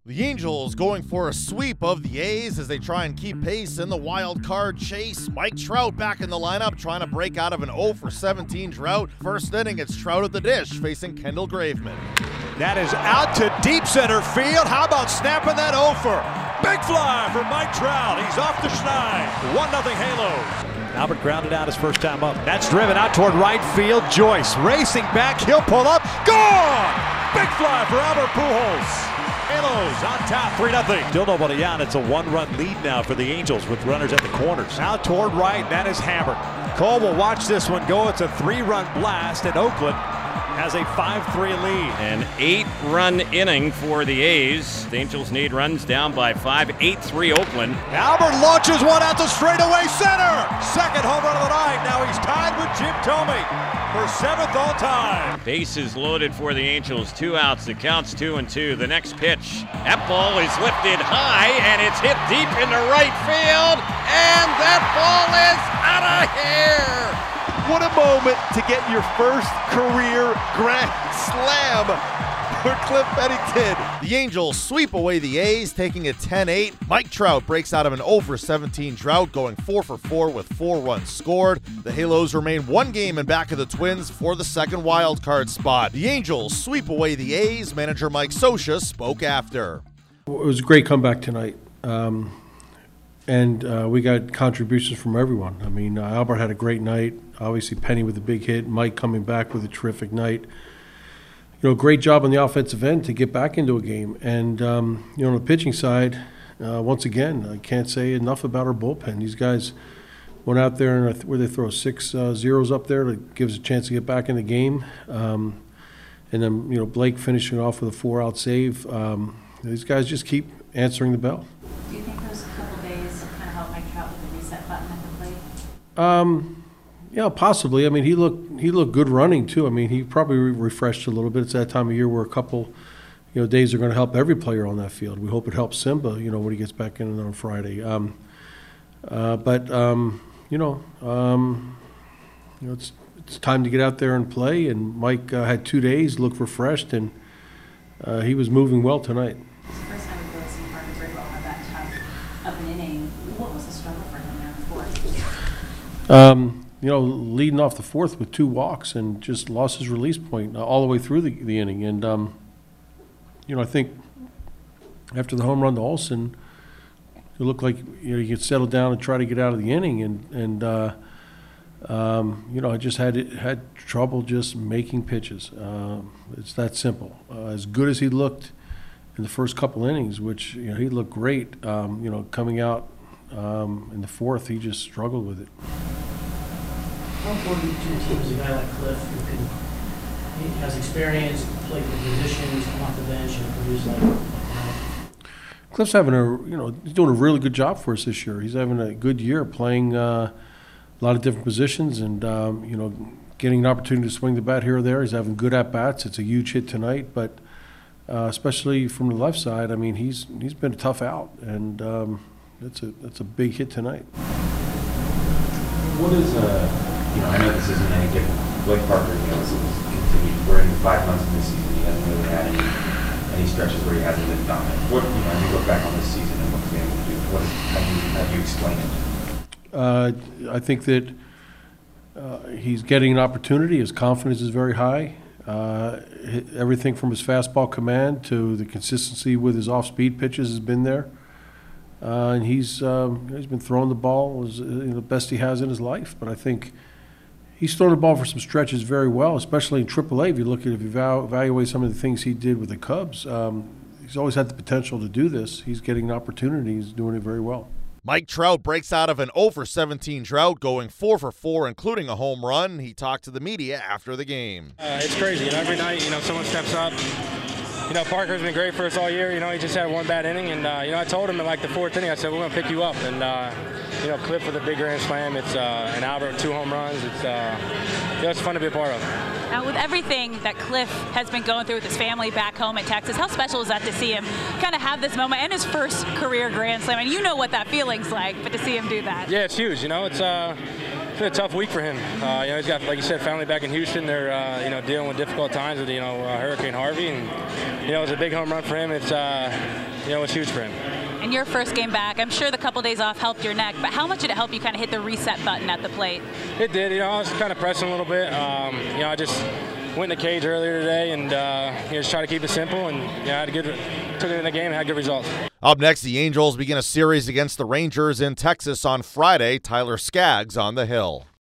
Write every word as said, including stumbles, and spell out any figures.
The Angels going for a sweep of the A's as they try and keep pace in the wild card chase. Mike Trout back in the lineup trying to break out of an oh for seventeen drought. First inning, it's Trout at the dish facing Kendall Graveman. That is out to deep center field. How about snapping that over? Big fly for Mike Trout. He's off the schneid. one nothing Halos. Albert grounded out his first time up. That's driven out toward right field. Joyce racing back. He'll pull up. Gone! Big fly for Albert Pujols. Halos on top, three nothing. Still nobody out. It's a one-run lead now for the Angels with runners at the corners. Out toward right, that is Hammer. Cole will watch this one go. It's a three-run blast, and Oakland has a five three lead. An eight-run inning for the A's. The Angels need runs down by five. eight three Oakland. Albert launches one out to straightaway center. Second home run of the night. Now he's tied with Jim Thome for seventh all time. Bases loaded for the Angels. Two outs. The count's two and two. The next pitch. That ball is lifted high, and it's hit deep into right field. And that ball is out of here. What a moment to get your first career grand slam for Cliff Pennington. The Angels sweep away the A's, taking it ten eight. Mike Trout breaks out of an oh for seventeen drought, going four for four with four runs scored. The Halos remain one game in back of the Twins for the second wild card spot. The Angels sweep away the A's. Manager Mike Scioscia spoke after. It was a great comeback tonight. Um, And uh, we got contributions from everyone. I mean, uh, Albert had a great night. Obviously, Penny with a big hit. Mike coming back with a terrific night. You know, great job on the offensive end to get back into a game. And, um, you know, on the pitching side, uh, once again, I can't say enough about our bullpen. These guys went out there and where they throw six uh, zeros up there that gives a chance to get back in the game. Um, and then, you know, Blake finishing off with a four-out save. Um, these guys just keep answering the bell. Do you think those couple days kind of help Mike Trout with the reset button at the plate? Um, yeah, possibly. I mean, he looked he looked good running too. I mean, he probably re- refreshed a little bit. It's that time of year where a couple, you know, days are going to help every player on that field. We hope it helps Simba, you know, when he gets back in on Friday. Um, uh, but um, you know, um, you know, it's it's time to get out there and play. And Mike uh, had two days, looked refreshed, and uh, he was moving well tonight. It's the first time we've really seen Parker Bridwell have that tough of an inning. What was the struggle for him there in the fourth? Um, you know, leading off the fourth with two walks and just lost his release point all the way through the, the inning. And, um, you know, I think after the home run to Olsen, it looked like, you know, he could settle down and try to get out of the inning. And, and uh, um, you know, I just had had trouble just making pitches. Uh, it's that simple. Uh, as good as he looked in the first couple innings, which, you know, he looked great, um, you know, coming out um, in the fourth, he just struggled with it. How important to the team is a guy like Cliff who can, he has experience, play good positions, come off the bench and produce like that? Cliff's having a, you know, he's doing a really good job for us this year. He's having a good year playing uh, a lot of different positions and, um, you know, getting an opportunity to swing the bat here or there. He's having good at-bats. It's a huge hit tonight, but uh, especially from the left side, I mean, he's he's been a tough out, and um, that's a that's a big hit tonight. What is, uh, you know, I know this isn't any given. Blake Parker, you know, this is continued. We're in five months of this season. He hasn't really had any any stretches where he hasn't been dominant. What, you know, as you look back on this season and what he's been able to do, what is, how do you how do you explain it? Uh, I think that uh, he's getting an opportunity. His confidence is very high. Uh, everything from his fastball command to the consistency with his off-speed pitches has been there. Uh, and he's um, he's been throwing the ball as, you know, the best he has in his life. But I think he's thrown the ball for some stretches very well, especially in triple A. If you look at if you evaluate some of the things he did with the Cubs, um, he's always had the potential to do this. He's getting an opportunity. He's doing it very well. Mike Trout breaks out of an oh for seventeen drought, going four for four, including a home run. He talked to the media after the game. Uh, it's crazy. You know, every night, you know, someone steps up. You know, Parker's been great for us all year. You know, he just had one bad inning, and uh, you know, I told him in like the fourth inning, I said, we're going to pick you up. And uh, you know, Cliff with a big grand slam. It's uh, an Albert with two home runs. It's uh, you know, it's fun to be a part of. Now, with everything that Cliff has been going through with his family back home in Texas, how special is that to see him kind of have this moment and his first career grand slam? And you know what that feeling's like, but to see him do that. Yeah, it's huge. You know, it's uh, it's been a tough week for him. Uh, you know, he's got, like you said, family back in Houston. They're uh, you know, dealing with difficult times with, you know, uh, Hurricane Harvey, and you know, it was a big home run for him. It's uh, you know, was huge for him. And your first game back, I'm sure the couple days off helped your neck, but how much did it help you kind of hit the reset button at the plate? It did. You know, I was kind of pressing a little bit. Um, you know, I just went in the cage earlier today and uh, you know, just try to keep it simple, and you know, I had a good, took it in the game and had good results. Up next, the Angels begin a series against the Rangers in Texas on Friday. Tyler Skaggs on the hill.